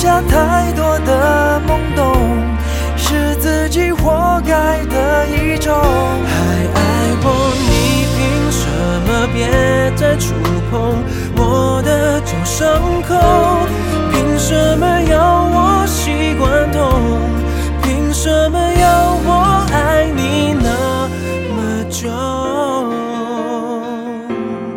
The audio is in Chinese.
下太多的懵懂，是自己活该的一种。 还爱我，你凭什么别再触碰我的旧伤口？凭什么要我习惯